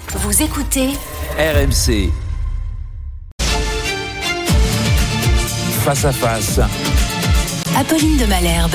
Vous écoutez RMC. Face à face. Apolline de Malherbe.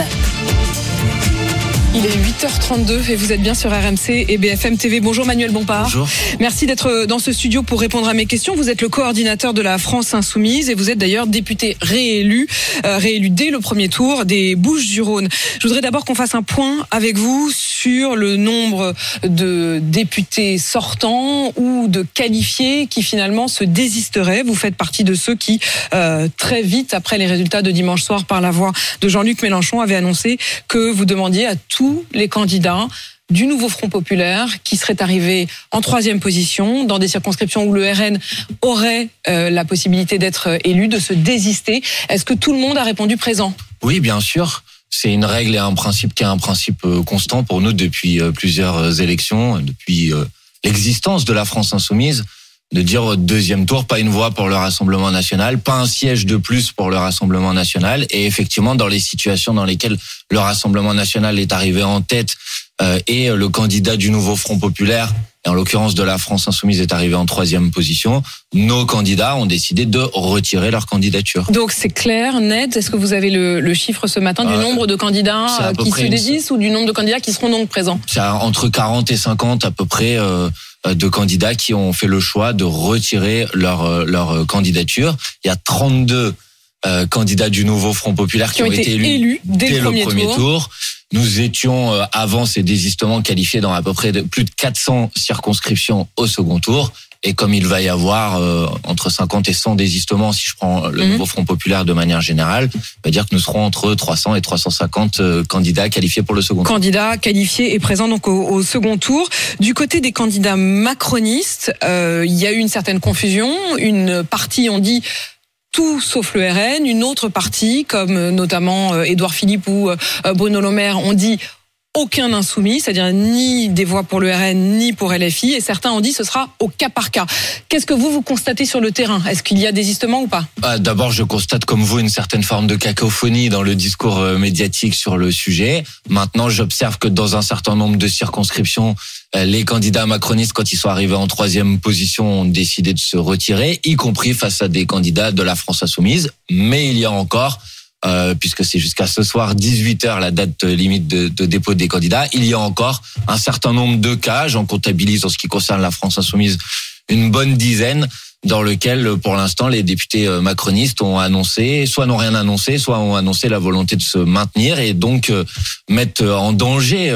Il est 8h32 et vous êtes bien sur RMC et BFM TV. Bonjour Manuel Bompard. Bonjour. Merci d'être dans ce studio pour répondre à mes questions. Vous êtes le coordinateur de la France Insoumise et vous êtes d'ailleurs député réélu dès le premier tour des Bouches-du-Rhône. Je voudrais d'abord qu'on fasse un point avec vous sur le nombre de députés sortants ou de qualifiés qui finalement se désisteraient. Vous faites partie de ceux qui, très vite après les résultats de dimanche soir par la voix de Jean-Luc Mélenchon, avaient annoncé que vous demandiez à tous les candidats du nouveau Front Populaire qui seraient arrivés en 3e position dans des circonscriptions où le RN aurait la possibilité d'être élu, de se désister. Est-ce que tout le monde a répondu présent ? Oui, bien sûr. C'est une règle et un principe qui est un principe constant pour nous depuis plusieurs élections, depuis l'existence de la France Insoumise, de dire au deuxième tour, pas une voix pour le Rassemblement National, pas un siège de plus pour le Rassemblement National. Et effectivement, dans les situations dans lesquelles le Rassemblement National est arrivé en tête et le candidat du nouveau Front Populaire, et en l'occurrence de la France Insoumise, est arrivé en 3e position, nos candidats ont décidé de retirer leur candidature. Donc c'est clair, net. Est-ce que vous avez le chiffre ce matin du nombre de candidats qui se désistent ou du nombre de candidats qui seront donc présents ? C'est entre 40 et 50 à peu près de candidats qui ont fait le choix de retirer leur candidature. Il y a 32 candidats du nouveau Front Populaire qui ont été élus dès le premier tour. Nous étions, avant ces désistements, qualifiés dans à peu près plus de 400 circonscriptions au second tour. Et comme il va y avoir entre 50 et 100 désistements, si je prends le nouveau Front Populaire de manière générale, ça veut dire que nous serons entre 300 et 350 candidats qualifiés pour le second tour. Candidats qualifiés et présents donc au second tour. Du côté des candidats macronistes, il y a eu une certaine confusion. Une partie ont dit tout sauf le RN, une autre partie, comme notamment Édouard Philippe ou Bruno Le Maire, ont dit aucun insoumis, c'est-à-dire ni des voix pour le RN, ni pour LFI, et certains ont dit ce sera au cas par cas. Qu'est-ce que vous constatez sur le terrain ? Est-ce qu'il y a désistement ou pas ? D'abord, je constate comme vous une certaine forme de cacophonie dans le discours médiatique sur le sujet. Maintenant, j'observe que dans un certain nombre de circonscriptions, les candidats macronistes, quand ils sont arrivés en 3e position, ont décidé de se retirer, y compris face à des candidats de la France Insoumise. Mais il y a encore, puisque c'est jusqu'à ce soir 18h la date limite de dépôt des candidats, il y a encore un certain nombre de cas, j'en comptabilise en ce qui concerne la France Insoumise une bonne dizaine, dans lequel, pour l'instant, les députés macronistes ont annoncé, soit n'ont rien annoncé, soit ont annoncé la volonté de se maintenir et donc mettent en danger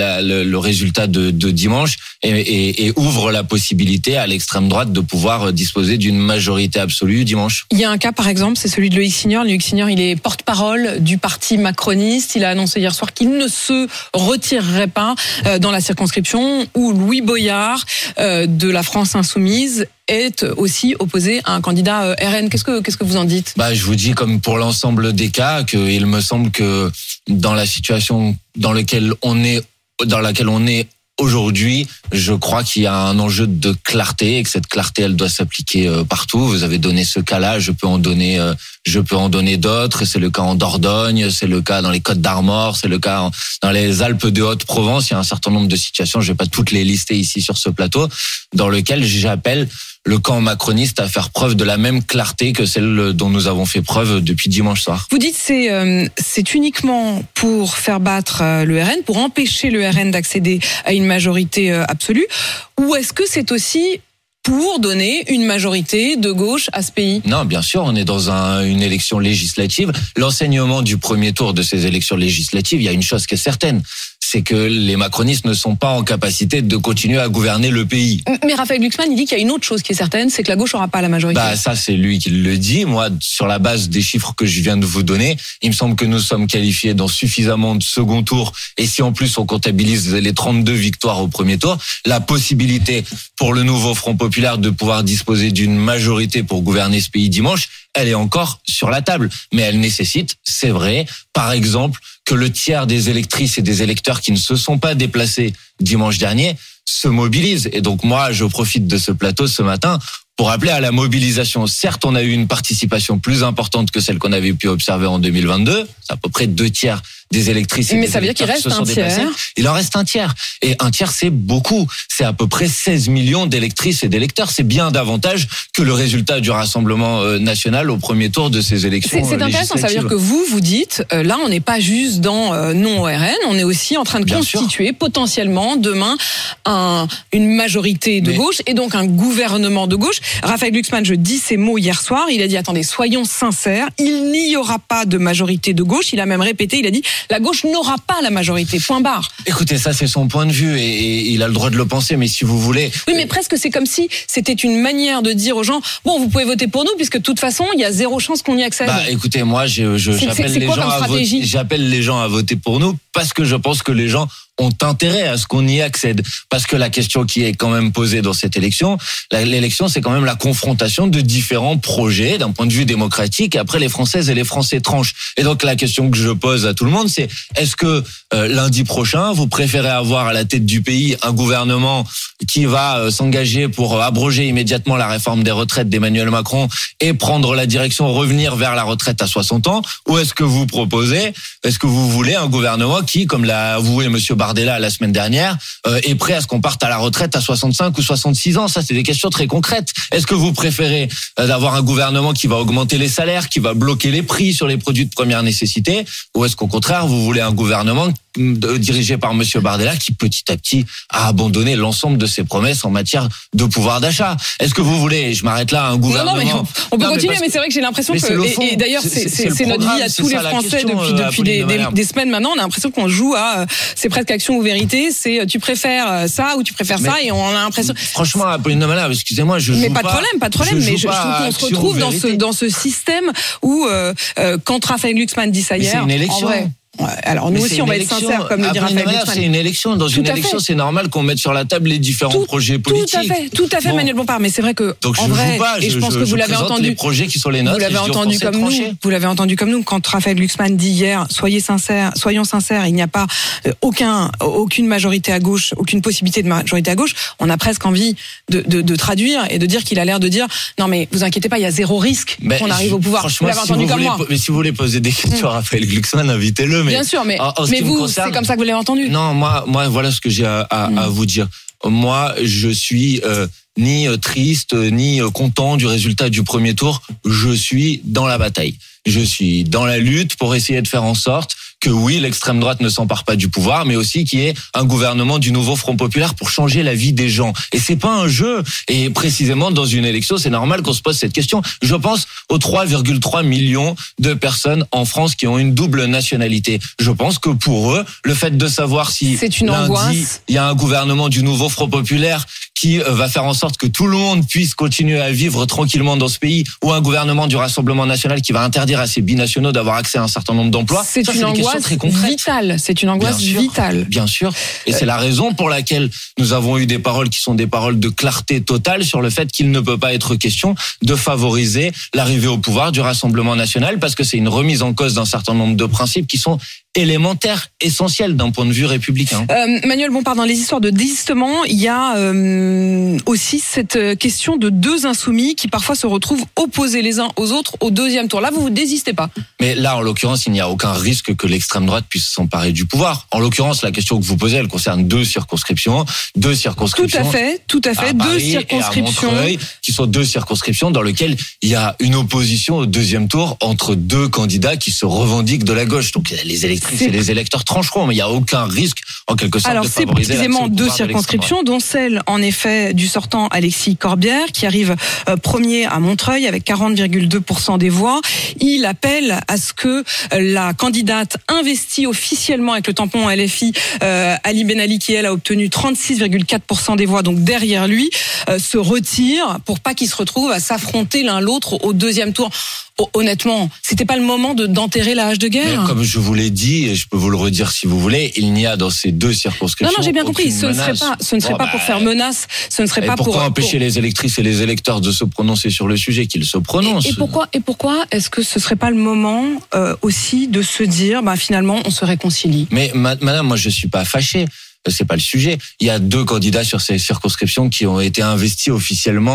le résultat de dimanche et ouvrent la possibilité à l'extrême droite de pouvoir disposer d'une majorité absolue dimanche. Il y a un cas, par exemple, c'est celui de Loïc Signor. Loïc Signor, il est porte-parole du parti macroniste. Il a annoncé hier soir qu'il ne se retirerait pas dans la circonscription où Louis Boyard de la France Insoumise est aussi opposé à un candidat RN. Qu'est-ce que vous en dites ? Je vous dis, comme pour l'ensemble des cas, qu'il me semble que dans la situation dans laquelle on est aujourd'hui, je crois qu'il y a un enjeu de clarté et que cette clarté, elle doit s'appliquer partout. Vous avez donné ce cas-là, je peux en donner d'autres. C'est le cas en Dordogne, c'est le cas dans les Côtes d'Armor, c'est le cas dans les Alpes de Haute-Provence. Il y a un certain nombre de situations, je vais pas toutes les lister ici sur ce plateau, dans lequel j'appelle le camp macroniste à faire preuve de la même clarté que celle dont nous avons fait preuve depuis dimanche soir. Vous dites c'est uniquement pour faire battre le RN, pour empêcher le RN d'accéder à une majorité absolue, ou est-ce que c'est aussi pour donner une majorité de gauche à ce pays ? Non, bien sûr, on est dans une élection législative. L'enseignement du premier tour de ces élections législatives, il y a une chose qui est certaine, c'est que les macronistes ne sont pas en capacité de continuer à gouverner le pays. Mais Raphaël Glucksmann, il dit qu'il y a une autre chose qui est certaine, c'est que la gauche n'aura pas la majorité. Ça, c'est lui qui le dit. Moi, sur la base des chiffres que je viens de vous donner, il me semble que nous sommes qualifiés dans suffisamment de second tour. Et si en plus on comptabilise les 32 victoires au premier tour, la possibilité pour le nouveau Front Populaire de pouvoir disposer d'une majorité pour gouverner ce pays dimanche, elle est encore sur la table. Mais elle nécessite, c'est vrai, par exemple, que le tiers des électrices et des électeurs qui ne se sont pas déplacés dimanche dernier se mobilisent. Et donc moi, je profite de ce plateau ce matin pour appeler à la mobilisation. Certes, on a eu une participation plus importante que celle qu'on avait pu observer en 2022. C'est à peu près 2/3 des électrices. Mais ça veut dire qu'il reste un tiers. Il en reste un tiers. Et un tiers, c'est beaucoup. C'est à peu près 16 millions d'électrices et d'électeurs. C'est bien davantage que le résultat du Rassemblement national au premier tour de ces élections. C'est intéressant. Ça veut dire que vous dites, là, on n'est pas juste dans non au RN, on est aussi en train de bien constituer sûr. Potentiellement demain une majorité de gauche et donc un gouvernement de gauche. Raphaël Glucksmann, je dis ces mots hier soir. Il a dit, attendez, soyons sincères, il n'y aura pas de majorité de gauche. Il a même répété, il a dit, la gauche n'aura pas la majorité, point barre. Écoutez, ça c'est son point de vue et il a le droit de le penser, mais si vous voulez... Oui, mais presque c'est comme si c'était une manière de dire aux gens, bon, vous pouvez voter pour nous, puisque de toute façon, il y a zéro chance qu'on y accède. Bah écoutez, moi j'appelle les gens à voter pour nous, parce que je pense que les gens ont intérêt à ce qu'on y accède. Parce que la question qui est quand même posée dans cette élection, l'élection, c'est quand même la confrontation de différents projets d'un point de vue démocratique. Et après, les Françaises et les Français tranchent. Et donc, la question que je pose à tout le monde, c'est est-ce que lundi prochain, vous préférez avoir à la tête du pays un gouvernement qui va s'engager pour abroger immédiatement la réforme des retraites d'Emmanuel Macron et prendre la direction, revenir vers la retraite à 60 ans? Ou est-ce que vous voulez un gouvernement qui, comme l'a avoué Monsieur Bardella la semaine dernière, est prêt à ce qu'on parte à la retraite à 65 ou 66 ans? Ça, c'est des questions très concrètes. Est-ce que vous préférez d'avoir un gouvernement qui va augmenter les salaires, qui va bloquer les prix sur les produits de première nécessité? Ou est-ce qu'au contraire, vous voulez un gouvernement dirigé par Monsieur Bardella qui, petit à petit, a abandonné l'ensemble de ses promesses en matière de pouvoir d'achat? Est-ce que vous voulez, je m'arrête là, un gouvernement... Non, mais on peut continuer, mais c'est vrai que j'ai l'impression que... Et d'ailleurs, c'est notre vie à tous les Français depuis des semaines maintenant. On a l'impression qu'on joue à... C'est presque action ou vérité, c'est tu préfères ça ou tu préfères ça, et on a l'impression... Franchement, Apolline de Malherbe, excusez-moi, je joue pas de problème, mais je trouve qu'on se retrouve dans ce système où, quand Raphaël Glucksmann dit ça hier... C'est une élection. Ouais, alors nous aussi on va être sincères, comme le dit Raphaël Glucksmann. C'est une élection. Dans une élection, c'est normal qu'on mette sur la table les différents projets politiques. Tout à fait, Manuel Bompard. Mais c'est vrai que donc en vrai, et je pense que vous l'avez entendu, les projets qui sont les nôtres. Vous l'avez entendu comme nous. Vous l'avez entendu comme nous quand Raphaël Glucksmann dit hier, soyons sincères. Il n'y a pas aucune majorité à gauche, aucune possibilité de majorité à gauche. On a presque envie de traduire et de dire qu'il a l'air de dire non mais vous inquiétez pas, il y a zéro risque qu'on arrive au pouvoir. Vous l'avez entendu comme moi. Mais si vous voulez poser des questions à Raphaël Glucksmann, invitez-le. Bien sûr, mais vous, c'est comme ça que vous l'avez entendu. Non, moi, voilà ce que j'ai à vous dire. Moi, je suis ni triste, ni content du résultat du premier tour. Je suis dans la bataille. Je suis dans la lutte pour essayer de faire en sorte que oui, l'extrême droite ne s'empare pas du pouvoir, mais aussi qu'il y ait un gouvernement du nouveau Front populaire pour changer la vie des gens. Et c'est pas un jeu. Et précisément, dans une élection, c'est normal qu'on se pose cette question. Je pense aux 3,3 millions de personnes en France qui ont une double nationalité. Je pense que pour eux, le fait de savoir si lundi, il y a un gouvernement du nouveau Front populaire qui va faire en sorte que tout le monde puisse continuer à vivre tranquillement dans ce pays, ou un gouvernement du Rassemblement national qui va interdire à ces binationaux d'avoir accès à un certain nombre d'emplois. C'est une angoisse vitale. C'est une angoisse vitale. Bien sûr. Et c'est la raison pour laquelle nous avons eu des paroles qui sont des paroles de clarté totale sur le fait qu'il ne peut pas être question de favoriser l'arrivée au pouvoir du Rassemblement national, parce que c'est une remise en cause d'un certain nombre de principes qui sont élémentaire, essentiel d'un point de vue républicain. Manuel Bompard, dans les histoires de désistement, il y a aussi cette question de deux insoumis qui parfois se retrouvent opposés les uns aux autres au deuxième tour. Là, vous ne désistez pas. Mais là, en l'occurrence, il n'y a aucun risque que l'extrême droite puisse s'emparer du pouvoir. En l'occurrence, la question que vous posez, elle concerne deux circonscriptions. Tout à fait. Deux circonscriptions. Montreuil, qui sont deux circonscriptions dans lesquelles il y a une opposition au deuxième tour entre deux candidats qui se revendiquent de la gauche. Donc, les électrices et les électeurs trancheront, mais il n'y a aucun risque, en quelque sorte, de favoriser. Alors, c'est précisément deux circonscriptions, dont celle, en effet, du sortant Alexis Corbière, qui arrive premier à Montreuil avec 40,2% des voix. Il appelle à ce que la candidate investie officiellement avec le tampon LFI, Ali Ben Ali, qui elle a obtenu 36,4% des voix, donc derrière lui, se retire pour pas qu'ils se retrouvent à s'affronter l'un l'autre au deuxième tour. Honnêtement, c'était pas le moment d'enterrer la hache de guerre. Mais comme je vous l'ai dit, et je peux vous le redire si vous voulez, il n'y a dans ces deux circonscriptions. Non, j'ai bien compris. Ce ne serait pas pour faire menace. Ce ne serait pas pourquoi empêcher les électrices et les électeurs de se prononcer sur le sujet, qu'ils se prononcent. Et pourquoi est-ce que ce serait pas le moment aussi de se dire, finalement, on se réconcilie? Mais madame, moi je suis pas fâché. C'est pas le sujet. Il y a deux candidats sur ces circonscriptions qui ont été investis officiellement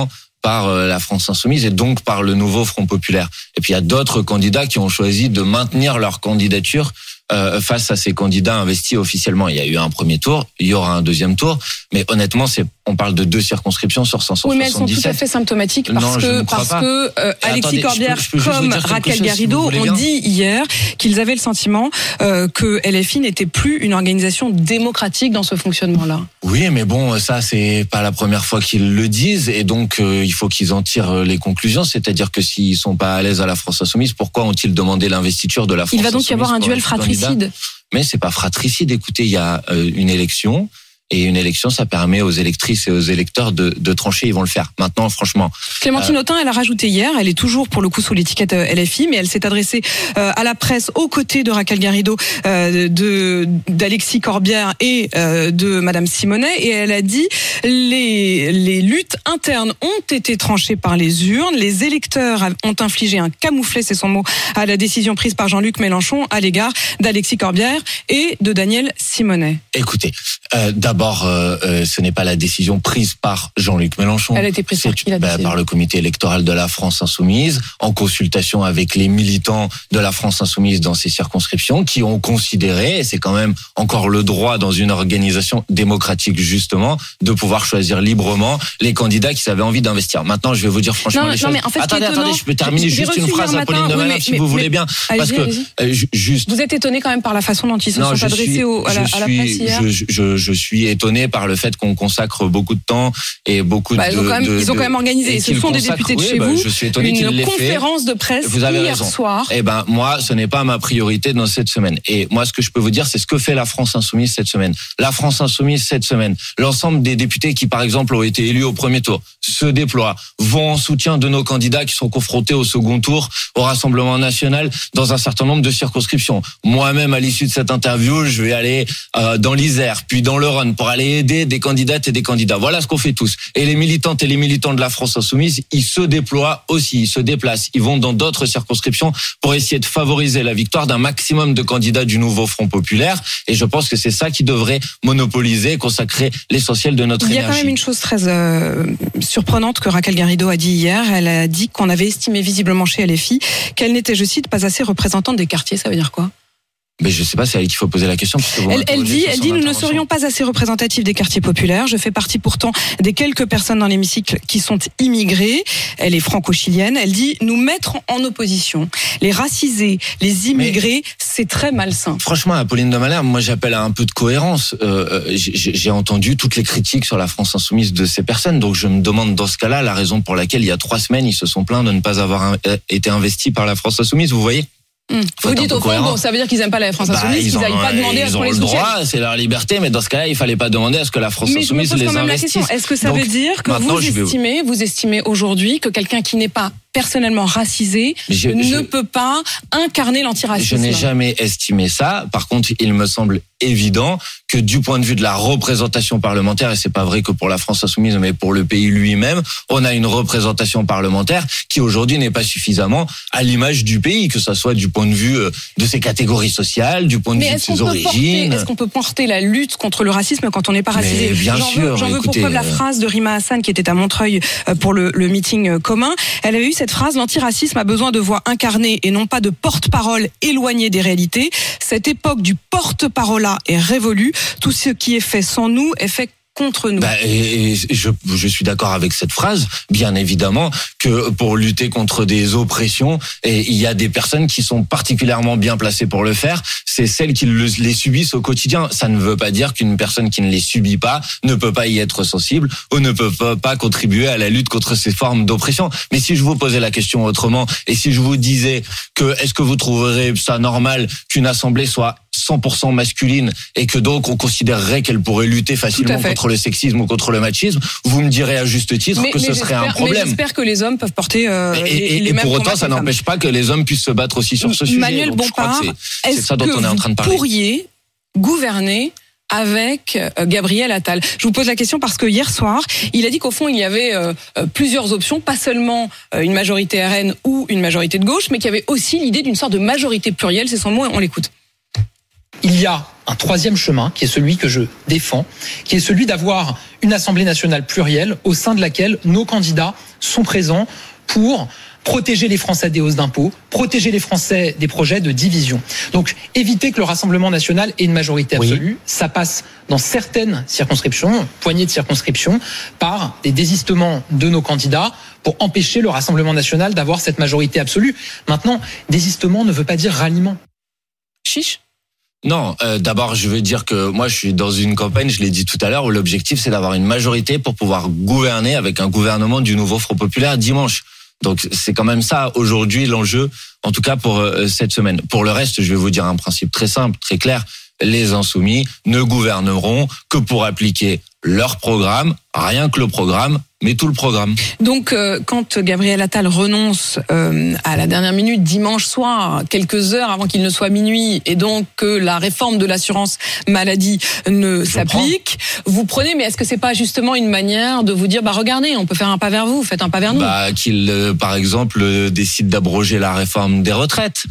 par la France Insoumise et donc par le nouveau Front Populaire. Et puis il y a d'autres candidats qui ont choisi de maintenir leur candidature face à ces candidats investis officiellement. Il y a eu un premier tour, il y aura un deuxième tour, mais honnêtement, on parle de 2 circonscriptions sur 577. Oui, mais elles sont tout à fait symptomatiques parce que Alexis Corbière comme Raquel Garrido ont dit hier qu'ils avaient le sentiment que LFI n'était plus une organisation démocratique dans ce fonctionnement-là. Oui, mais bon, ça c'est pas la première fois qu'ils le disent et donc il faut qu'ils en tirent les conclusions, c'est-à-dire que s'ils sont pas à l'aise à la France Insoumise, pourquoi ont-ils demandé l'investiture de la France Insoumise? Il va donc y avoir un duel fratricide. Mais c'est pas fratricide, écoutez, il y a une élection. Et une élection, ça permet aux électrices et aux électeurs de trancher. Ils vont le faire. Maintenant, franchement. Clémentine Autain, elle a rajouté hier, elle est toujours pour le coup sous l'étiquette LFI, mais elle s'est adressée à la presse aux côtés de Raquel Garrido, d'Alexis Corbière et de Madame Simonet. Et elle a dit les luttes internes ont été tranchées par les urnes. Les électeurs ont infligé un camouflet, c'est son mot, à la décision prise par Jean-Luc Mélenchon à l'égard d'Alexis Corbière et de Daniel Simonet. Écoutez, d'abord, ce n'est pas la décision prise par Jean-Luc Mélenchon. Elle a été prise par qui, la décision ? Par le comité électoral de la France Insoumise, en consultation avec les militants de la France Insoumise dans ces circonscriptions, qui ont considéré, et c'est quand même encore le droit dans une organisation démocratique justement, de pouvoir choisir librement les candidats qui avaient envie d'investir. Maintenant, je vais vous dire franchement les choses. Mais en fait, attendez, je peux terminer juste une phrase à Pauline de Malherbe, si vous voulez bien. Parce que juste. Vous êtes étonné quand même par la façon dont ils se sont adressés à la presse hier. Je suis étonné par le fait qu'on consacre beaucoup de temps et beaucoup ils ont quand même organisé. Ce sont des députés de chez vous. Je suis étonné qu'ils l'aient fait. Une conférence de presse hier soir. Eh ben, moi, ce n'est pas ma priorité dans cette semaine. Et moi, ce que je peux vous dire, c'est ce que fait la France Insoumise cette semaine. La France Insoumise cette semaine. L'ensemble des députés qui, par exemple, ont été élus au premier tour, se déploient, vont en soutien de nos candidats qui sont confrontés au second tour, au Rassemblement national, dans un certain nombre de circonscriptions. Moi-même, à l'issue de cette interview, je vais aller dans l'Isère, puis dans le Rhône, pour aller aider des candidates et des candidats. Voilà ce qu'on fait tous. Et les militantes et les militants de la France Insoumise, ils se déploient aussi, ils se déplacent. Ils vont dans d'autres circonscriptions pour essayer de favoriser la victoire d'un maximum de candidats du nouveau Front Populaire. Et je pense que c'est ça qui devrait monopoliser, consacrer l'essentiel de notre énergie. Il y a quand même une chose très surprenante que Raquel Garrido a dit hier. Elle a dit qu'on avait estimé visiblement chez LFI qu'elle n'était, je cite, pas assez représentante des quartiers. Ça veut dire quoi ? Mais je sais pas, c'est à elle qu'il faut poser la question. Elle dit, nous ne serions pas assez représentatifs des quartiers populaires. Je fais partie pourtant des quelques personnes dans l'hémicycle qui sont immigrées. Elle est franco-chilienne. Elle dit, nous mettre en opposition les racisés, les immigrés, c'est très malsain. Franchement, Apolline de Malherbe, moi j'appelle à un peu de cohérence. J'ai entendu toutes les critiques sur la France Insoumise de ces personnes. Donc je me demande dans ce cas-là la raison pour laquelle il y a 3 semaines, ils se sont plaints de ne pas avoir été investis par la France Insoumise. Vous voyez ? Vous dites au fond, ça veut dire qu'ils n'aiment pas la France Insoumise, qu'ils n'aillent pas demander à ce qu'on les soutienne. Ils ont le droit, c'est leur liberté, mais dans ce cas-là, il fallait pas demander à ce que la France Insoumise les investisse. Est-ce que ça veut dire que vous estimez aujourd'hui que quelqu'un qui n'est pas personnellement racisé ne peut pas incarner l'antiracisme? Je n'ai jamais estimé ça. Par contre, il me semble évident que du point de vue de la représentation parlementaire, et c'est pas vrai que pour la France Insoumise, mais pour le pays lui-même, on a une représentation parlementaire qui aujourd'hui n'est pas suffisamment à l'image du pays, que ça soit du point de vue de ses catégories sociales, du point de vue de ses origines. Est-ce qu'on peut porter la lutte contre le racisme quand on n'est pas racisé? Mais bien sûr. J'en veux pour preuve la phrase de Rima Hassan qui était à Montreuil pour le meeting commun. Elle avait eu cette phrase: l'antiracisme a besoin de voix incarnées et non pas de porte-parole éloignée des réalités. Cette époque du porte-parole-là est révolue. Tout ce qui est fait sans nous est fait contre nous. Je suis d'accord avec cette phrase, bien évidemment, que pour lutter contre des oppressions, et il y a des personnes qui sont particulièrement bien placées pour le faire, c'est celles qui les subissent au quotidien. Ça ne veut pas dire qu'une personne qui ne les subit pas ne peut pas y être sensible ou ne peut pas contribuer à la lutte contre ces formes d'oppression. Mais si je vous posais la question autrement, et si je vous disais que est-ce que vous trouverez ça normal qu'une assemblée soit 100% masculine et que donc on considérerait qu'elle pourrait lutter facilement contre le sexisme ou contre le machisme, vous me direz à juste titre que ce serait un problème. Mais j'espère que les hommes peuvent porter les mêmes et pour autant, ça n'empêche pas que les hommes puissent se battre aussi sur ce sujet. Manuel Bompard, c'est ça dont on est en train de parler. Est-ce que vous pourriez gouverner avec Gabriel Attal? Je vous pose la question parce que hier soir, il a dit qu'au fond, il y avait plusieurs options, pas seulement une majorité RN ou une majorité de gauche, mais qu'il y avait aussi l'idée d'une sorte de majorité plurielle. C'est son mot, on l'écoute. Il y a un troisième chemin, qui est celui que je défends, qui est celui d'avoir une Assemblée nationale plurielle au sein de laquelle nos candidats sont présents pour protéger les Français des hausses d'impôts, protéger les Français des projets de division. Donc, éviter que le Rassemblement national ait une majorité absolue, ça passe dans certaines circonscriptions, poignées de circonscriptions, par des désistements de nos candidats pour empêcher le Rassemblement national d'avoir cette majorité absolue. Maintenant, désistement ne veut pas dire ralliement. Chiche ? Non, d'abord, je veux dire que moi, je suis dans une campagne, je l'ai dit tout à l'heure, où l'objectif, c'est d'avoir une majorité pour pouvoir gouverner avec un gouvernement du nouveau Front populaire dimanche. Donc, c'est quand même ça, aujourd'hui, l'enjeu, en tout cas pour cette semaine. Pour le reste, je vais vous dire un principe très simple, très clair. Les insoumis ne gouverneront que pour appliquer leur programme, rien que le programme, mais tout le programme. Donc, quand Gabriel Attal renonce à la dernière minute, dimanche soir, quelques heures avant qu'il ne soit minuit, et donc que la réforme de l'assurance maladie ne s'applique, vous prenez, mais est-ce que c'est pas justement une manière de vous dire, regardez, on peut faire un pas vers vous, faites un pas vers nous? Qu'il, par exemple, décide d'abroger la réforme des retraites.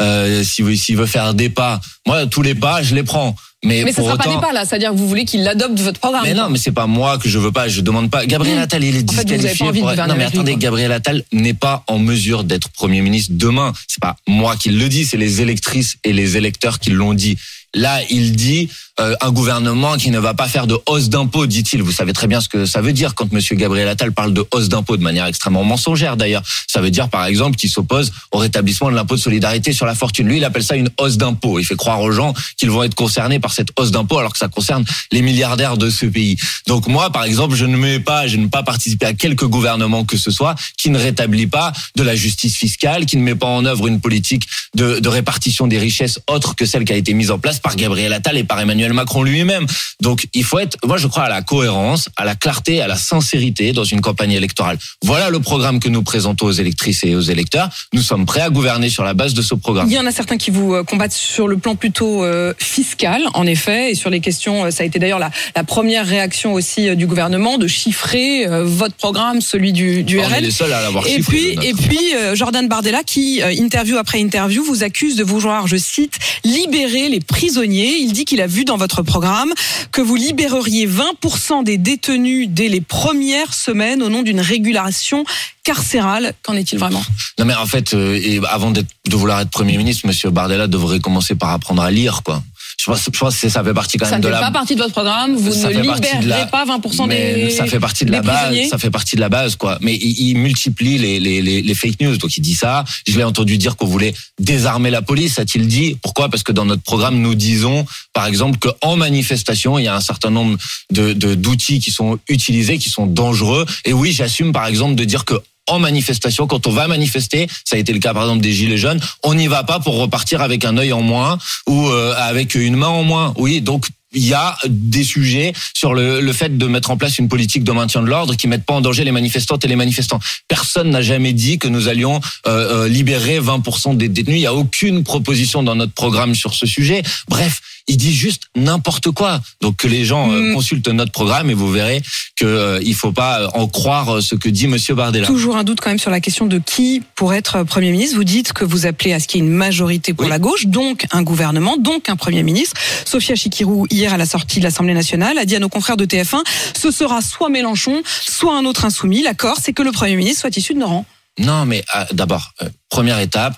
S'il veut faire des pas, moi, tous les pas, je les prends. Mais ça sera pas des pas là, c'est-à-dire que vous voulez qu'il adopte votre programme. Mais non, mais c'est pas moi que je veux pas, je demande pas. Gabriel Attal, il est disqualifié. Non mais attendez, Gabriel Attal n'est pas en mesure d'être Premier ministre demain. C'est pas moi qui le dis, c'est les électrices et les électeurs qui l'ont dit. Là, il dit un gouvernement qui ne va pas faire de hausse d'impôts, dit-il. Vous savez très bien ce que ça veut dire quand monsieur Gabriel Attal parle de hausse d'impôts de manière extrêmement mensongère d'ailleurs. Ça veut dire par exemple qu'il s'oppose au rétablissement de l'impôt de solidarité sur la fortune. Lui, il appelle ça une hausse d'impôts. Il fait croire aux gens qu'ils vont être concernés par cette hausse d'impôts alors que ça concerne les milliardaires de ce pays. Donc moi, par exemple, je n'ai pas participé à quelque gouvernement que ce soit qui ne rétablit pas de la justice fiscale, qui ne met pas en œuvre une politique de répartition des richesses autre que celle qui a été mise en place par Gabriel Attal et par Emmanuel Macron lui-même. Donc il faut moi je crois à la cohérence, à la clarté, à la sincérité dans une campagne électorale. Voilà le programme que nous présentons aux électrices et aux électeurs. Nous sommes prêts à gouverner sur la base de ce programme. Il y en a certains qui vous combattent sur le plan plutôt fiscal, en effet, et sur les questions, ça a été d'ailleurs la première réaction aussi du gouvernement, de chiffrer votre programme, celui du RN. On est les seuls à l'avoir chiffré. Et puis Jordan Bardella qui, interview après interview, vous accuse de vouloir, je cite, libérer les prisonniers. Il dit qu'il a vu dans votre programme que vous libéreriez 20% des détenus dès les premières semaines au nom d'une régulation carcérale. Qu'en est-il vraiment? Non mais en fait, avant de vouloir être Premier ministre, monsieur Bardella devrait commencer par apprendre à lire, quoi. Je pense que ça fait partie quand même de la... Ça fait pas partie de votre programme, vous ne libérerez pas 20% des... Ça fait partie de la base, ça fait partie de la base, quoi. Mais il multiplie les fake news, donc il dit ça. Je l'ai entendu dire qu'on voulait désarmer la police, a-t-il dit? Pourquoi? Parce que dans notre programme, nous disons, par exemple, qu'en manifestation, il y a un certain nombre d'outils qui sont utilisés, qui sont dangereux. Et oui, j'assume, par exemple, de dire que en manifestation, quand on va manifester, ça a été le cas par exemple des Gilets jaunes, on n'y va pas pour repartir avec un œil en moins ou avec une main en moins. Oui, donc il y a des sujets sur le fait de mettre en place une politique de maintien de l'ordre qui mettent pas en danger les manifestantes et les manifestants. Personne n'a jamais dit que nous allions libérer 20% des détenus. Il y a aucune proposition dans notre programme sur ce sujet. Bref, il dit juste n'importe quoi. Donc que les gens consultent notre programme et vous verrez que il faut pas en croire ce que dit monsieur Bardella. Toujours un doute quand même sur la question de qui pour être Premier ministre. Vous dites que vous appelez à ce qu'il y ait une majorité pour la gauche, donc un gouvernement, donc un Premier ministre. Sophia Chikirou, hier à la sortie de l'Assemblée nationale, a dit à nos confrères de TF1, ce sera soit Mélenchon, soit un autre insoumis. L'accord, c'est que le Premier ministre soit issu de nos rangs. Non, mais d'abord, première étape,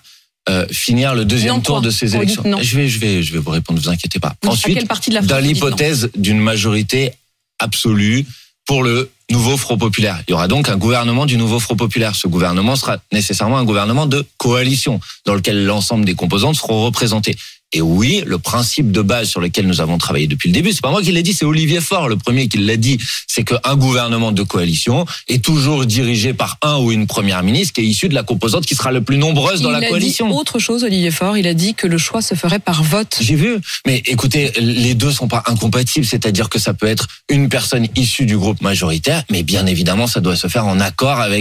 finir le deuxième tour de ces élections. Je vais vous répondre, vous inquiétez pas. Ensuite, dans l'hypothèse d'une majorité absolue pour le nouveau Front populaire. Il y aura donc un gouvernement du nouveau Front populaire. Ce gouvernement sera nécessairement un gouvernement de coalition dans lequel l'ensemble des composantes seront représentées. Et oui, le principe de base sur lequel nous avons travaillé depuis le début, c'est pas moi qui l'ai dit, c'est Olivier Faure, le premier qui l'a dit, c'est qu'un gouvernement de coalition est toujours dirigé par un ou une première ministre qui est issue de la composante qui sera le plus nombreuse dans la coalition. Il a dit autre chose, Olivier Faure, il a dit que le choix se ferait par vote. J'ai vu, mais écoutez, les deux sont pas incompatibles, c'est-à-dire que ça peut être une personne issue du groupe majoritaire, mais bien évidemment, ça doit se faire en accord avec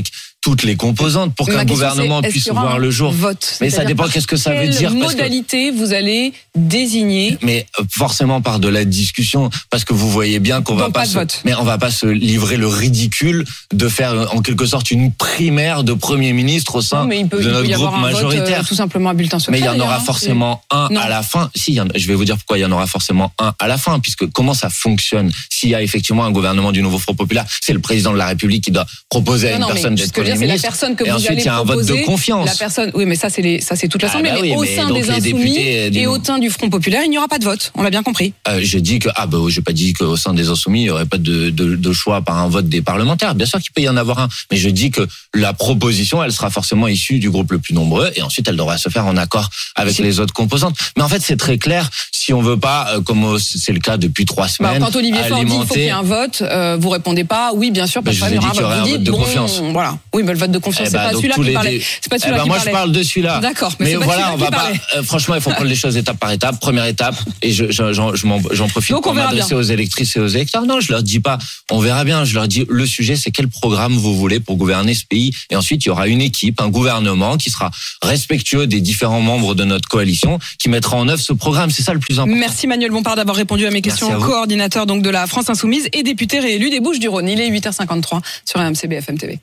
toutes les composantes pour qu'un gouvernement puisse voir le jour. Vote. Mais ça dépend qu'est-ce que ça veut dire. Quelle modalité vous allez désigner? Mais forcément par de la discussion, parce que vous voyez bien qu'on va pas on va pas se livrer le ridicule de faire en quelque sorte une primaire de Premier ministre au sein de notre groupe majoritaire. Vote, tout simplement un bulletin secret. Mais il y en aura forcément un à la fin. Si, je vais vous dire pourquoi il y en aura forcément un à la fin, puisque comment ça fonctionne s'il y a effectivement un gouvernement du nouveau Front populaire, c'est le président de la République qui doit proposer à une personne d'être Premier ministre. C'est la personne que et vous ensuite, allez il y a un vote de confiance. La personne, oui, mais ça c'est toute l'Assemblée. Mais au sein des Insoumis et au sein du Front populaire, il n'y aura pas de vote. On l'a bien compris. J'ai dit que j'ai pas dit qu'au sein des Insoumis il n'y aurait pas de choix par un vote des parlementaires. Bien sûr qu'il peut y en avoir un, mais je dis que la proposition, elle sera forcément issue du groupe le plus nombreux, et ensuite elle devra se faire en accord avec les autres composantes. Mais en fait, c'est très clair. Si on veut pas, comme c'est le cas depuis 3 semaines, quand Olivier Faure dit qu'il faut qu'il y ait un vote, vous répondez pas oui, bien sûr, parce qu'il y aura un vote de confiance. Voilà. Oui, mais le vote de confiance, c'est pas celui-là qui parlait. C'est pas celui-là qui parlait. Moi, je parle de celui-là. D'accord. Mais voilà, on va pas. Franchement, il faut prendre les choses étape par étape. Première étape, et j'en profite pour m'adresser aux électrices et aux électeurs. Non, je leur dis pas. On verra bien. Je leur dis le sujet, c'est quel programme vous voulez pour gouverner ce pays. Et ensuite, il y aura une équipe, un gouvernement qui sera respectueux des différents membres de notre coalition, qui mettra en œuvre ce programme. C'est ça le plus important. Merci Manuel Bompard d'avoir répondu à mes questions. Coordinateur donc de la France Insoumise et député réélu des Bouches-du-Rhône. Il est 8h53 sur RMC BFM TV.